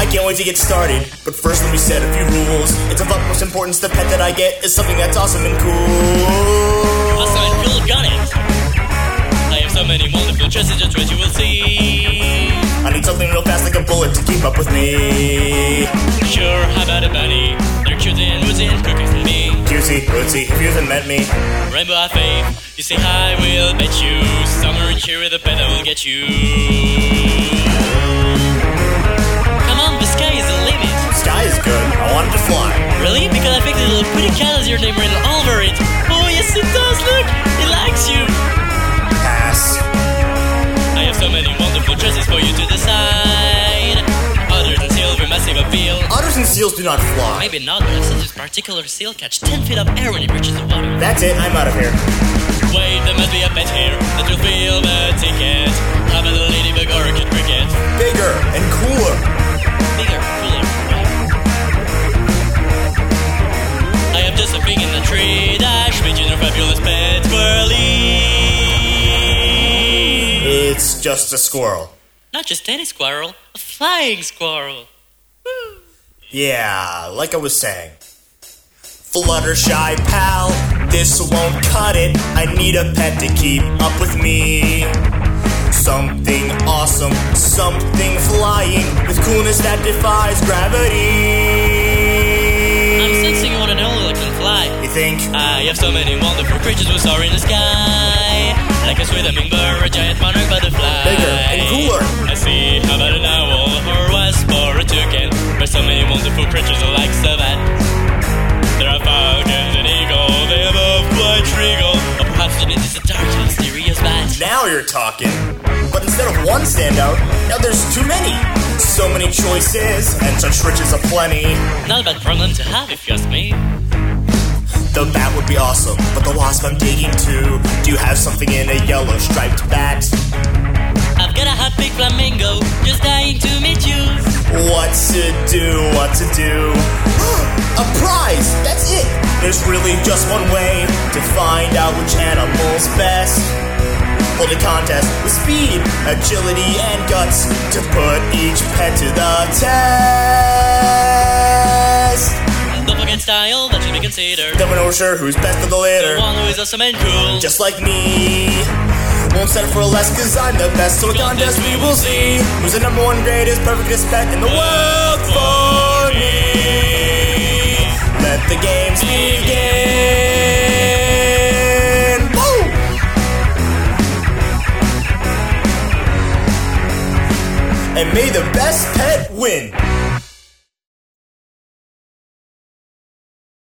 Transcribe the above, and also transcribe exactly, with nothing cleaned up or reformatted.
can't wait to get started, but first let me set a few rules. It's of utmost importance the pet that I get is something that's awesome and cool. Awesome and cool, got it. I have so many wonderful choices, just what you will see. I need something real fast like a bullet to keep up with me. Sure, how about a bunny? They're cutesy and woozy and cookies and me. Cutesy, wootsy, if you haven't met me. Rainbow of faith, you say I will bet you. Summer and cheer with a pet that will get you. Come on, the sky is the limit. Sky is good, I wanted to fly. Really? Because I think the little pretty cat has your name written all over it. Oh yes it does, look! It likes you. Pass. I have so many wonderful choices for you to decide. Otters and seals with massive appeal. Otters and seals do not fly. Maybe not, but I've seen this particular seal catch ten feet of air when it reaches the water. That's it, I'm out of here. Wait, there must be a pet here that will fill the ticket. How about a ladybug or a kid cricket? Bigger and cooler. Bigger, cooler, right? I have just a thing in the tree dash, making a fabulous pet whirly. It's just a squirrel. Not just any squirrel, a flying squirrel. Woo. Yeah, like I was saying. Fluttershy pal, this won't cut it. I need a pet to keep up with me. Something awesome, something flying, with coolness that defies gravity. I'm sensing you want an animal that can fly. You think? I have so many wonderful creatures who soar in the sky, like a sweet hummingbird, a giant monarch butterfly. Bigger and cooler. I see, how about an owl, or a wasp, or a toucan? There's so many wonderful creatures who like so that. There are falcons and eagles, they are both quite regal. Or perhaps it is a dark and mysterious bat. Now you're talking. But instead of one standout, now there's too many. So many choices, and such riches aplenty. Not a bad problem to have if you ask me. The bat would be awesome, but the wasp I'm digging too. Do you have something in a yellow striped bat? I've got a hot pink flamingo, just dying to meet you. What to do, what to do? A prize, that's it! There's really just one way to find out which animal's best. Hold a contest with speed, agility, and guts to put each pet to the test. Don't forget style, that should be considered. Then we're sure who's best of the litter. The one who is awesome and cool, just like me. Won't settle for less cause I'm the best. So a contest we will see who's the number one greatest, perfectest pet in the world for me. Let the games begin. Woo! And may the best pet win.